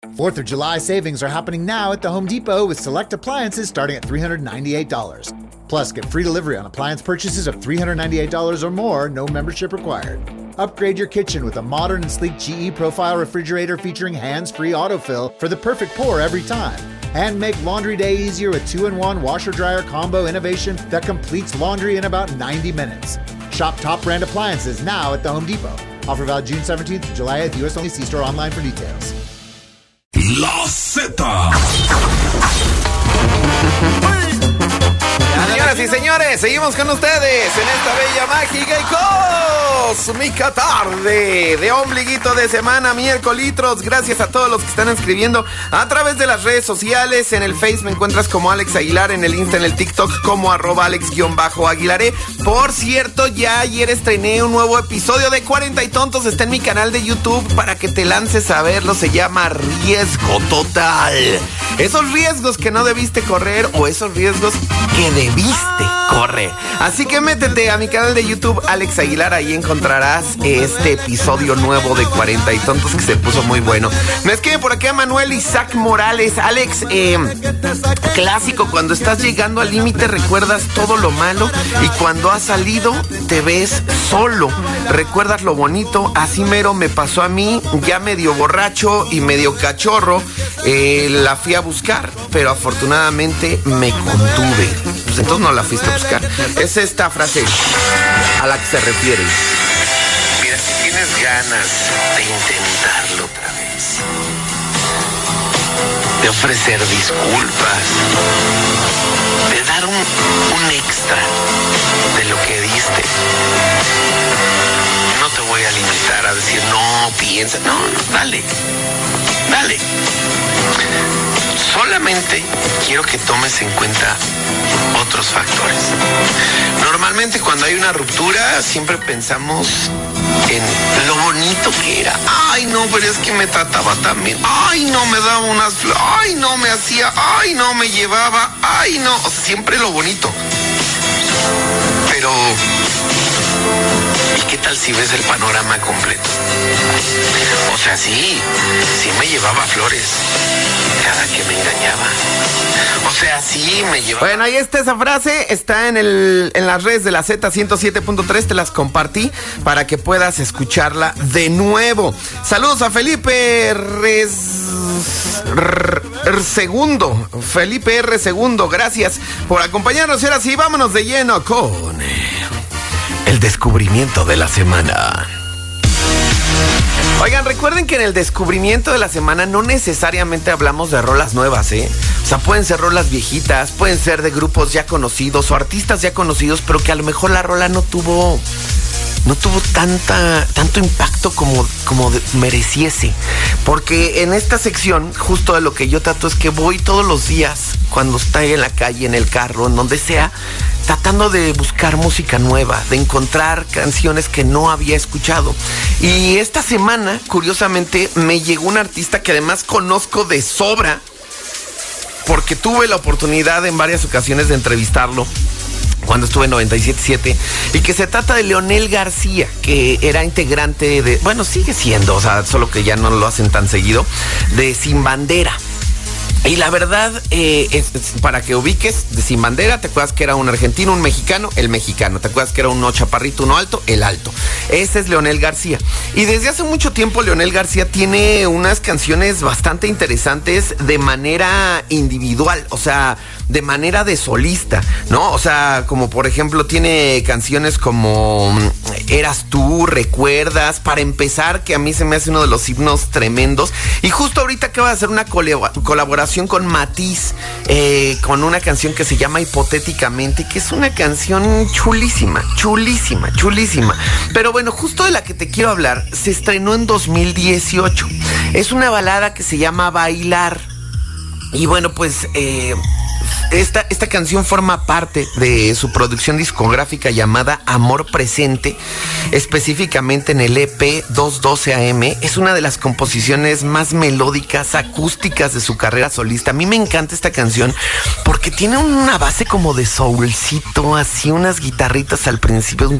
4th of July savings are happening now at the Home Depot with select appliances starting at $398. Plus, get free delivery on appliance purchases of $398 or more, no membership required. Upgrade your kitchen with a modern and sleek GE Profile refrigerator featuring hands-free autofill for the perfect pour every time. And make laundry day easier with 2-in-1 washer-dryer combo innovation that completes laundry in about 90 minutes. Shop top brand appliances now at the Home Depot. Offer valid June 17th to July 8th. U.S. only. See store online for details. La Z. Señoras y señores, seguimos con ustedes en esta bella, mágica y cósmica tarde de ombliguito de semana, miércolitros. Gracias a todos los que están escribiendo a través de las redes sociales. En el Face me encuentras como Alex Aguilar, en el Insta, en el TikTok como @Alex_Aguilaré. Por cierto, ya ayer estrené un nuevo episodio de 40 y Tontos. Está en mi canal de YouTube para que te lances a verlo. Se llama Riesgo Total. Esos riesgos que no debiste correr o esos riesgos que debiste correr. Así que métete a mi canal de YouTube, Alex Aguilar. Ahí encontrarás este episodio nuevo de 40 y Tontos que se puso muy bueno. Me escribe por acá Manuel Isaac Morales. Alex, clásico, cuando estás llegando al límite recuerdas todo lo malo y cuando has salido te ves solo. Recuerdas lo bonito. Así mero me pasó a mí, ya medio borracho y medio cachorro. La fui a buscar, pero afortunadamente me contuve. Pues entonces no la fuiste a buscar. Es esta frase a la que se refiere. Mira, si tienes ganas de intentarlo otra vez, de ofrecer disculpas, de dar un extra de lo que diste, no te voy a limitar a decir no, piensa, no, dale. Solamente quiero que tomes en cuenta otros factores. Normalmente cuando hay una ruptura siempre pensamos en lo bonito que era. Ay, no, pero es que me trataba tan bien. Ay, no, me daba unas flores. Ay, no, me hacía. Ay, no, me llevaba. Ay, no. O sea, siempre lo bonito. Pero ¿y qué tal si ves el panorama completo? O sea, sí me llevaba flores cada que me engañaba. O sea, sí me llevaba. Bueno, ahí está esa frase, está en las redes de la Z107.3, te las compartí para que puedas escucharla de nuevo. Saludos a Felipe Segundo, Felipe R. Segundo, gracias por acompañarnos. Y ahora sí, vámonos de lleno con el descubrimiento de la semana. Oigan, recuerden que en el descubrimiento de la semana no necesariamente hablamos de rolas nuevas, ¿eh? O sea, pueden ser rolas viejitas, pueden ser de grupos ya conocidos o artistas ya conocidos, pero que a lo mejor la rola no tuvo tanto impacto como mereciese. Porque en esta sección, justo de lo que yo trato es que voy todos los días, cuando estoy en la calle, en el carro, en donde sea, tratando de buscar música nueva, de encontrar canciones que no había escuchado. Y esta semana, curiosamente, me llegó un artista que además conozco de sobra, porque tuve la oportunidad en varias ocasiones de entrevistarlo cuando estuve en 97.7, y que se trata de Leonel García, que era integrante de, bueno, sigue siendo, o sea, solo que ya no lo hacen tan seguido, de Sin Bandera. Y la verdad, para que ubiques, de Sin Bandera, ¿te acuerdas que era un argentino, un mexicano? El mexicano. ¿Te acuerdas que era uno chaparrito, uno alto? El alto. Ese es Leonel García. Y desde hace mucho tiempo Leonel García tiene unas canciones bastante interesantes de manera individual, o sea, de manera de solista, ¿no? O sea, como por ejemplo tiene canciones como Eras tú, Recuerdas, para empezar, que a mí se me hace uno de los himnos tremendos. Y justo ahorita acaba de hacer una colaboración con Matiz, con una canción que se llama Hipotéticamente, que es una canción chulísima. Pero bueno, justo de la que te quiero hablar, se estrenó en 2018. Es una balada que se llama Bailar. Y bueno, pues Esta canción forma parte de su producción discográfica llamada Amor Presente, específicamente en el EP 212 AM. Es una de las composiciones más melódicas, acústicas de su carrera solista. A mí me encanta esta canción porque tiene una base como de soulcito, así unas guitarritas al principio,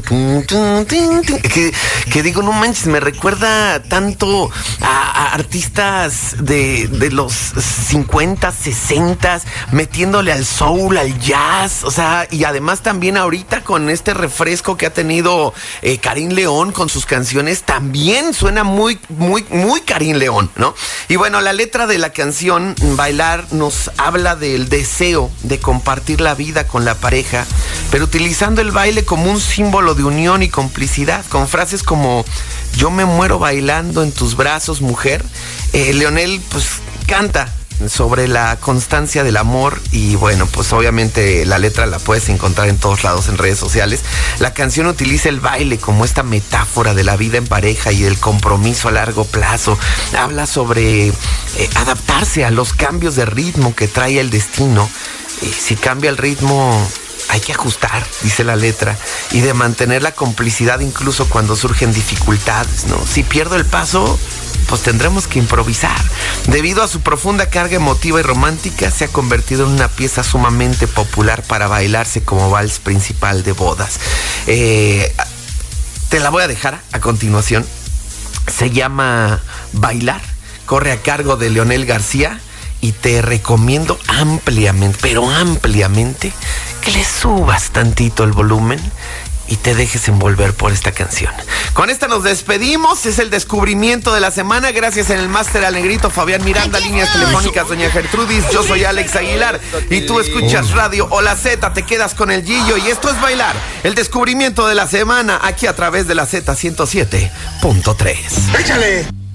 que digo, no manches, me recuerda tanto a artistas de los 50, 60, metiéndole al soul, al jazz, o sea, y además también ahorita con este refresco que ha tenido Karim León con sus canciones, también suena muy, muy, muy Karim León, ¿no? Y bueno, la letra de la canción Bailar nos habla del deseo de compartir la vida con la pareja, pero utilizando el baile como un símbolo de unión y complicidad, con frases como yo me muero bailando en tus brazos, mujer. Leonel pues canta sobre la constancia del amor y bueno, pues obviamente la letra la puedes encontrar en todos lados en redes sociales. La canción utiliza el baile como esta metáfora de la vida en pareja y del compromiso a largo plazo. Habla sobre adaptarse a los cambios de ritmo que trae el destino. Si cambia el ritmo, hay que ajustar, dice la letra, y de mantener la complicidad incluso cuando surgen dificultades, ¿no? Si pierdo el paso, pues tendremos que improvisar. Debido a su profunda carga emotiva y romántica, se ha convertido en una pieza sumamente popular para bailarse como vals principal de bodas. Te la voy a dejar a continuación. Se llama Bailar, corre a cargo de Leonel García y te recomiendo ampliamente, pero ampliamente, que le subas tantito el volumen y te dejes envolver por esta canción. Con esta nos despedimos. Es el descubrimiento de la semana. Gracias en el máster al negrito Fabián Miranda, líneas telefónicas doña Gertrudis. Yo soy Alex Aguilar y tú escuchas Radio Hola Z. Te quedas con el Gillo y esto es Bailar, el descubrimiento de la semana, aquí a través de la Z 107.3. ¡Échale!